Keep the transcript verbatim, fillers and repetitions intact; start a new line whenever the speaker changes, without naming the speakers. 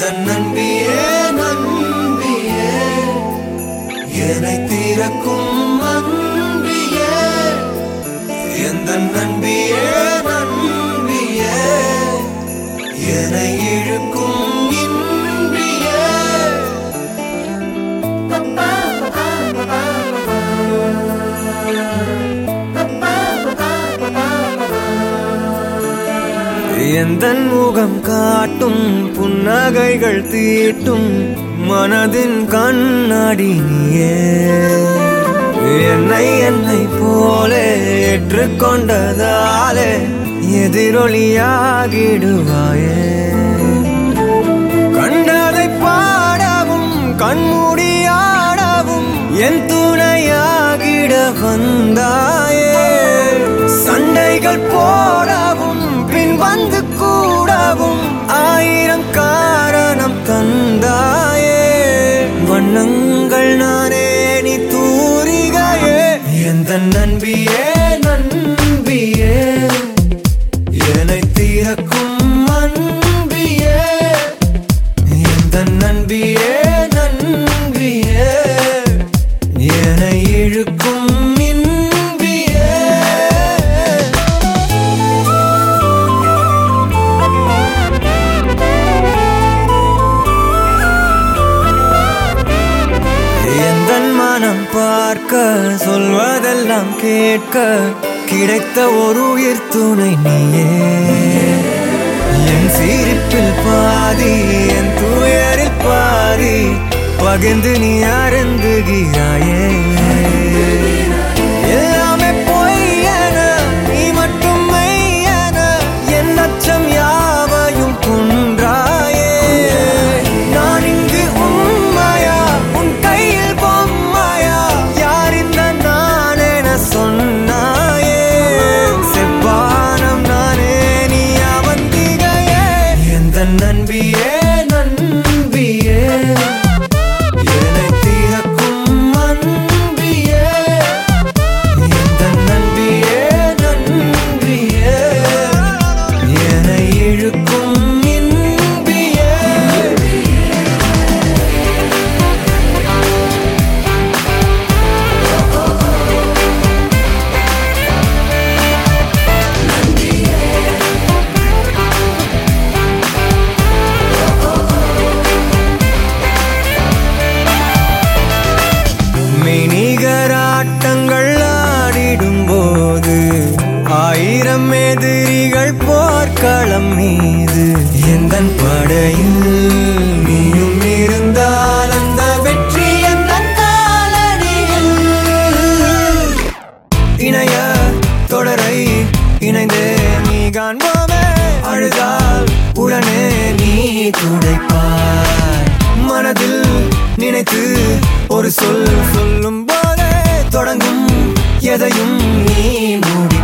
நண்பியே நண்பியே என்னை தீரக்கும் அன்பியே எந்த நண்பியே நண்பியே என்னை இழுக்கும் இன்பியே எந்தன் முகம் காட்டும் புன்னகைகள் தீட்டும் மனதின் கண்ணாடி நீயே என்னை என்னை போலே ஏற்றுக்கொண்டதாலே எதிரொலியாகிடுவாயே கண்டதை பாடவும் கண்மூடியாடவும் என் துணையாகிட வந்தாயே சண்டைகள் போடவும் பின் வந்து கூடவும் ஆயிரம் காரணம் தந்தாயே வண்ணங்கள் நானே நீ தூரிகையே எந்த நண்பியே நண்பியே என்னை தீரக்கும் அன்பியே எந்த நண்பியே நண்பியே என்னை இழுக்கும் பார்க்க சொல்வதெல்லாம் கேட்க கிடைத்த ஒரு உயிர் துணை நீயே என் சிரிப்பில் பாதி என் துயரில் பாதி பகிர்ந்து நீ அருந்துகிறாயே எல்லாமே பொய்யென நீ மட்டும் மெய்யென என் அச்சம் யாவையும் கொன்றாயே நான் இங்கு உண்மையா உன் கையில் பொம்மையா யார் இந்த நான் என சொன்னாயே செவ்வானம் நானே நீ அவந்திகையே எந்த நண்பியே நண்பியே என்னை தீரக்கும் அன்பியே எந்த நண்பியே நண்பியே என்னை இழுக்கும் இன்பியே மெய்நிகராட்டங்கள் ஆடிடும் போது ஆயிரம் எதிரிகள் போர்க்களம் மீது எந்தன் படையில் நீயும் இருந்தால் அந்த வெற்றி எந்த காலடியில் இணைய தொடரை இணைந்தே நீ காண்போமே அழுதால் உடனே நீ துடைப்பாய் மனதில் நினைத்து ஒரு சொல் சொல்லும் போதே தொடங்கும் எதையும் நீ மூடி